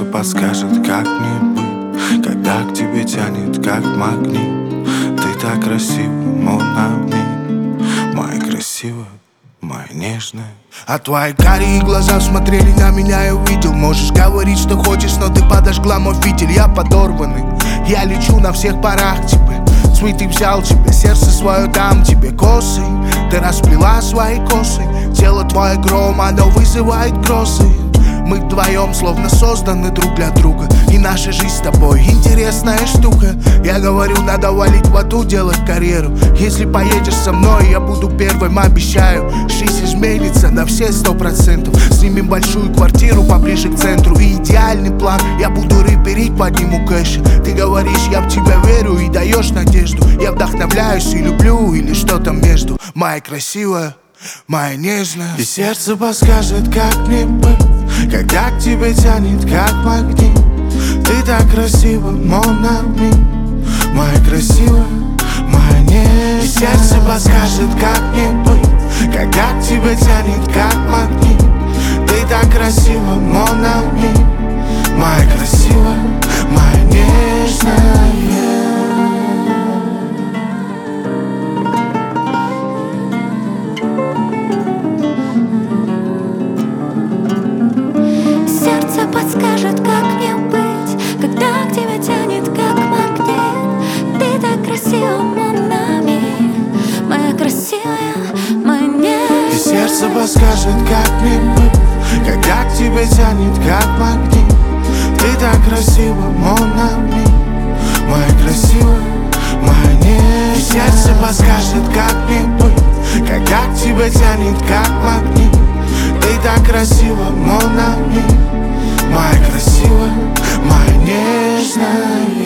подскажет, как мне быть, когда к тебе тянет, как магнит. Ты так красива, mon ami, моя красивая, моя нежная. А твои карие глаза смотрели на меня, я увидел. Можешь говорить, что хочешь, но ты подожгла мой фитиль. Я подорванный, я лечу на всех парах к тебе. Цветы взял тебе, сердце свое дам тебе. Косы, ты расплела свои косы. Тело твое гром, оно вызывает грозы. Мы вдвоем словно созданы друг для друга. И наша жизнь с тобой интересная штука. Я говорю, надо валить в аду, делать карьеру. Если поедешь со мной, я буду первым, обещаю. Жизнь изменится на все 100%. Снимем большую квартиру поближе к центру. И идеальный план, я буду рэперить, подниму кэш. Ты говоришь, я в тебя верю и даешь надежду. Я вдохновляюсь и люблю, или что там между. Моя красивая, моя нежная. И сердце подскажет, как мне быть, когда к тебе тянет, как магнит. Ты так красива, mon ami, моя красивая, моя нежная. И сердце подскажет, как мне быть, когда к тебе тянет, как магнит. Ты так красива, mon ami, моя красивая, моя нежная. Подскажет, как мне быть, когда к тебе тянет, как магнит. Ты так красива, mon ami, моя красивая, моя нежная. И сердце подскажет, как мне быть, когда к тебе тянет, как магнит. Ты так красива, mon ami, моя красивая, моя нежная. И сердце подскажет, как мне быть, когда к тебе тянет, как магнит. Ты так красива, mon ami, моя красивая, моя нежная.